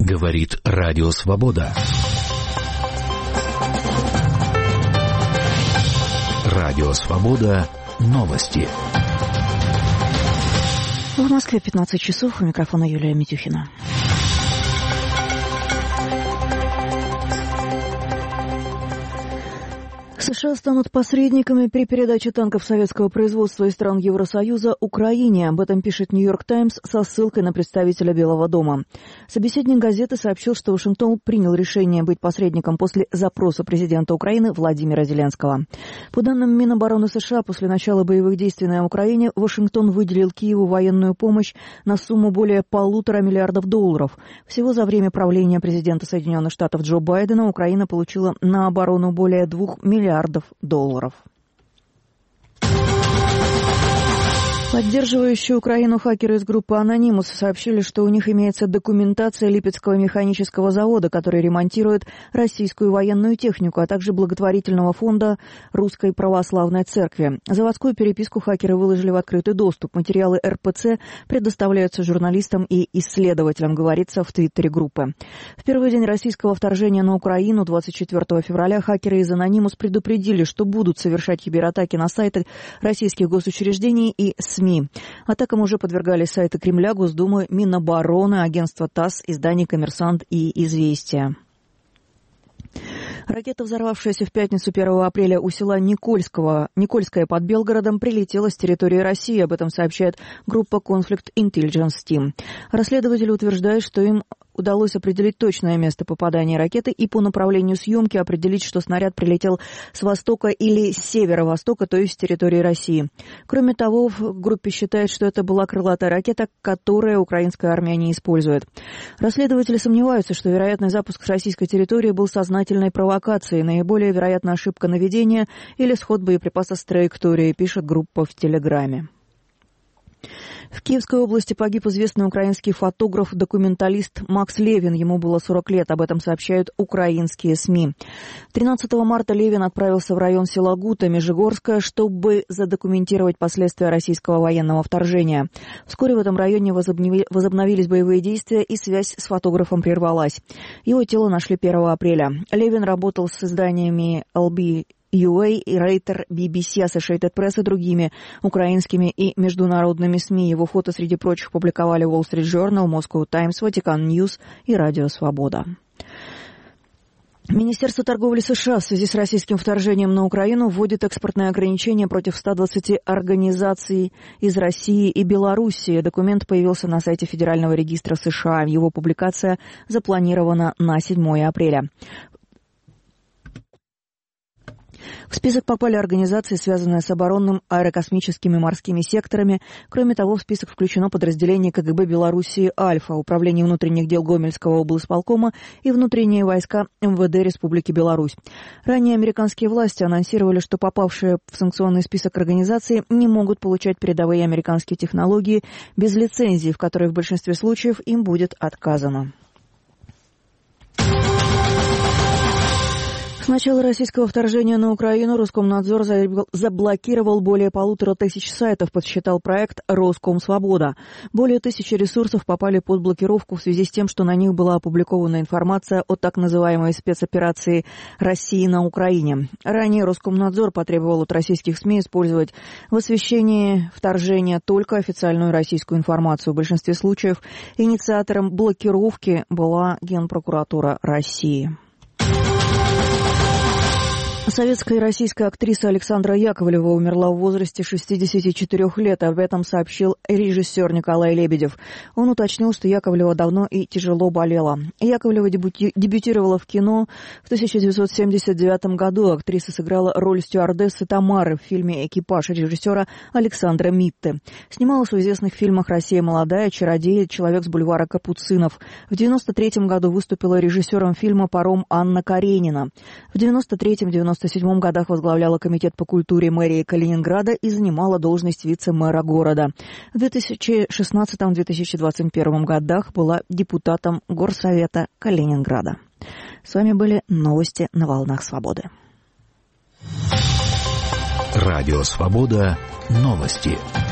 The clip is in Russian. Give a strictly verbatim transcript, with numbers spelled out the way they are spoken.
Говорит Радио Свобода. Радио Свобода. Новости. В Москве пятнадцать часов. У микрофона Юлия Митюхина. США станут посредниками при передаче танков советского производства из стран Евросоюза Украине. Об этом пишет «Нью-Йорк Таймс» со ссылкой на представителя Белого дома. Собеседник газеты сообщил, что Вашингтон принял решение быть посредником после запроса президента Украины Владимира Зеленского. По данным Минобороны США, после начала боевых действий на Украине Вашингтон выделил Киеву военную помощь на сумму более полутора миллиардов долларов. Всего за время правления президента Соединенных Штатов Джо Байдена Украина получила на оборону более двух миллиардов долларов. Поддерживающие Украину хакеры из группы «Анонимус» сообщили, что у них имеется документация Липецкого механического завода, который ремонтирует российскую военную технику, а также благотворительного фонда Русской Православной Церкви. Заводскую переписку хакеры выложили в открытый доступ. Материалы эр пэ цэ предоставляются журналистам и исследователям, говорится в твиттере группы. В первый день российского вторжения на Украину, двадцать четвёртого февраля, хакеры из «Анонимус» предупредили, что будут совершать кибератаки на сайты российских госучреждений и СМИ. Атакам уже подвергались сайты Кремля, Госдумы, Минобороны, агентства ТАСС, изданий «Коммерсант» и «Известия». Ракета, взорвавшаяся в пятницу первого апреля у села Никольского, Никольское под Белгородом, прилетела с территории России. Об этом сообщает группа Conflict Intelligence Team. Расследователи утверждают, что им удалось определить точное место попадания ракеты и по направлению съемки определить, что снаряд прилетел с востока или с северо-востока, то есть с территории России. Кроме того, в группе считают, что это была крылатая ракета, которую украинская армия не использует. Расследователи сомневаются, что вероятный запуск с российской территории был сознательной провокацией. Наиболее вероятна ошибка наведения или сход боеприпаса с траектории, пишет группа в Телеграме. В Киевской области погиб известный украинский фотограф-документалист Макс Левин. Ему было сорок лет. Об этом сообщают украинские СМИ. тринадцатого марта Левин отправился в район села Гута, Межигорская, чтобы задокументировать последствия российского военного вторжения. Вскоре в этом районе возобновились боевые действия, и связь с фотографом прервалась. Его тело нашли первого апреля. Левин работал с изданиями эл би ю эй, Рейтер, би би си, Associated Press и другими украинскими и международными СМИ. Его фото среди прочих публиковали Wall Street Journal, Moscow Times, Vatican News и Радио Свобода. Министерство торговли США в связи с российским вторжением на Украину вводит экспортные ограничения против ста двадцати организаций из России и Белоруссии. Документ появился на сайте Федерального регистра США. Его публикация запланирована на седьмое апреля. В список попали организации, связанные с оборонным, аэрокосмическими и морскими секторами. Кроме того, в список включено подразделение ка гэ бэ Белоруссии «Альфа», Управление внутренних дел Гомельского облсполкома и внутренние войска эм вэ дэ Республики Беларусь. Ранее американские власти анонсировали, что попавшие в санкционный список организации не могут получать передовые американские технологии без лицензии, в которой в большинстве случаев им будет отказано. С начала российского вторжения на Украину Роскомнадзор заблокировал более полутора тысяч сайтов, подсчитал проект «Роскомсвобода». Более тысячи ресурсов попали под блокировку в связи с тем, что на них была опубликована информация о так называемой спецоперации России на Украине. Ранее Роскомнадзор потребовал от российских СМИ использовать в освещении вторжения только официальную российскую информацию. В большинстве случаев инициатором блокировки была Генпрокуратура России. Советская и российская актриса Александра Яковлева умерла в возрасте шестидесяти четырёх лет. Об этом сообщил режиссер Николай Лебедев. Он уточнил, что Яковлева давно и тяжело болела. Яковлева дебюти- дебютировала в кино в тысяча девятьсот семьдесят девятом году. Актриса сыграла роль стюардессы Тамары в фильме «Экипаж» режиссера Александра Митте. Снималась в известных фильмах «Россия молодая», «Чародей», «Человек с бульвара Капуцинов». В девяносто третьем году выступила режиссером фильма «Паром» Анна Каренина. В девяносто третьем — девяносто седьмом годах возглавляла комитет по культуре мэрии Калининграда и занимала должность вице-мэра города. В две тысячи шестнадцатом — две тысячи двадцать первом годах была депутатом Горсовета Калининграда. С вами были новости на волнах свободы. Радио Свобода. Новости.